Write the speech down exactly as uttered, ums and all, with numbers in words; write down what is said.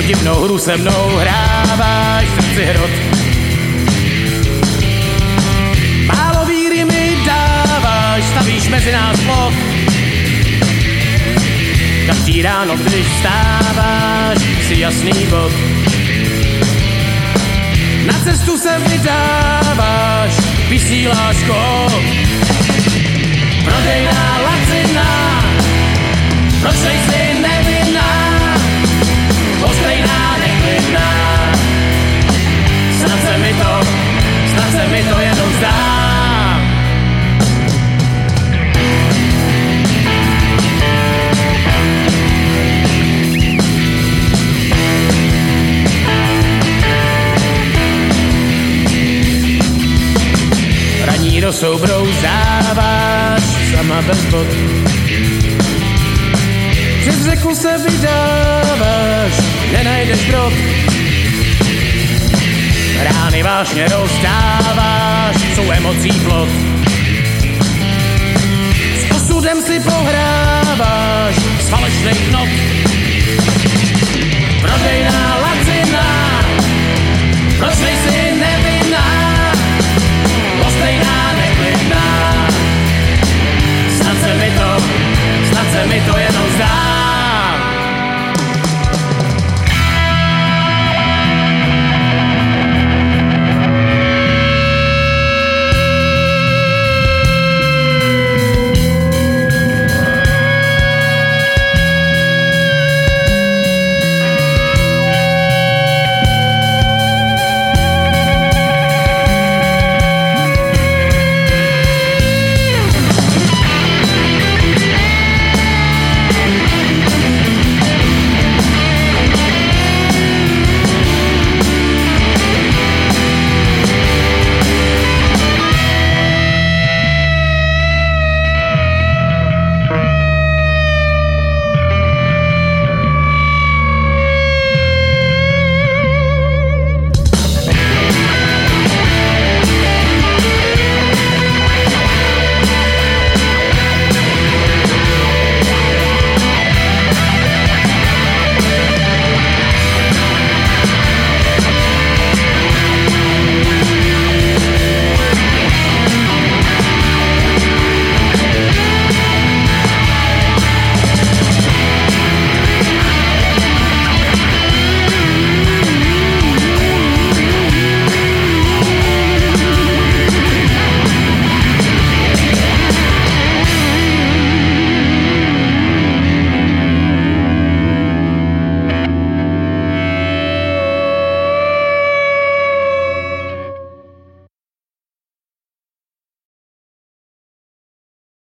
Podivnou hru se mnou hráváš v srdci hrot. Málo víry mi dáváš, stavíš mezi nás plot. Každý ráno, když vstáváš, si jasný bod. Na cestu se vydáváš, vysíláš kód. Prodejná laciná, proč nejsi nevinná? Ostrejná, neklidná. Snad se mi to, snad se mi to jenom zdá. Raní rosou brouzáváš, sama bez bod. Přes řeku se vydáváš, nenajdeš brod. Rány vážně rozdáváš, jsou emocí plod. S osudem si pohráváš, z falešných not.